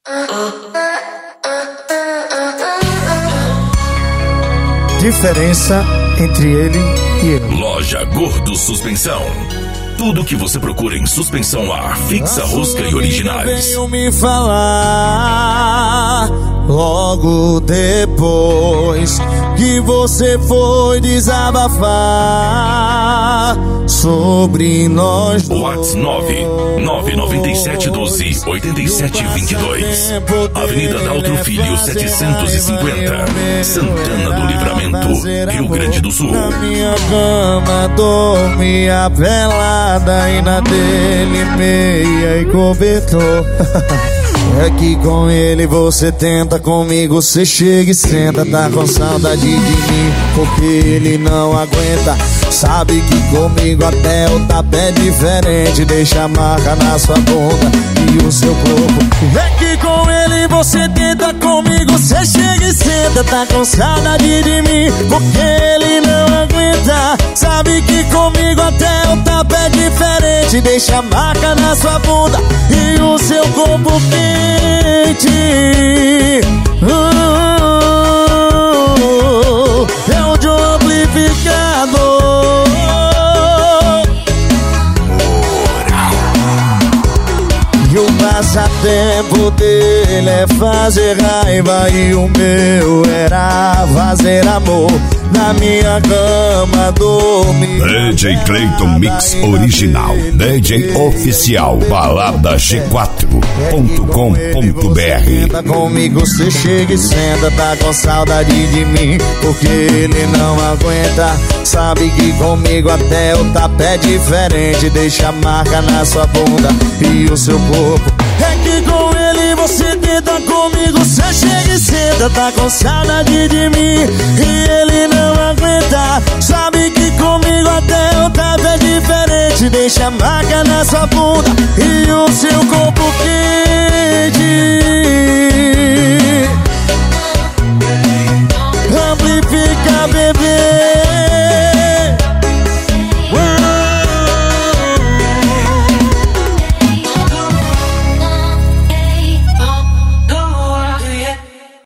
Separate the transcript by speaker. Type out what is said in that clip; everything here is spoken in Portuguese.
Speaker 1: Diferença entre ele e eu.
Speaker 2: Loja Gordo Suspensão. Tudo que você procura em suspensão a ar, fixa, rosca e originais.
Speaker 3: Veio me falar logo depois que você foi desabafar sobre nós dois.
Speaker 2: WhatsApp 997128722. Avenida Daltro Filho 750, Santana do Livramento, Rio Grande do Sul.
Speaker 3: Na minha cama dormia pelada e na dele meia e cobertor. É que com ele você tenta, comigo você chega e senta. Tá com saudade de mim porque ele não aguenta. Sabe que comigo até o tapé é diferente. Deixa a marca na sua bunda e o seu corpo. É que com ele você tenta, comigo você chega e senta. Tá com saudade de mim porque ele não aguenta. Sabe que comigo até o tapé é diferente. Deixa a marca na sua bunda e o seu corpo quente. É o de um amplificador. E o passatempo dele é fazer raiva e o meu era fazer amor. Na minha cama dormir.
Speaker 2: DJ Clayton Mix Original. DJ Oficial. Balada G4.com.br.
Speaker 3: Comigo você chega e senta. Tá com saudade de mim porque ele não aguenta. Sabe que comigo até o tapé é diferente. Deixa a marca na sua bunda e o seu corpo. É que com ele você tenta, comigo você chega e senta. Tá com saudade de mim e ele não aguenta. Sabe que comigo até o tapé é diferente. Deixa a marca na sua bunda e o seu corpo quente.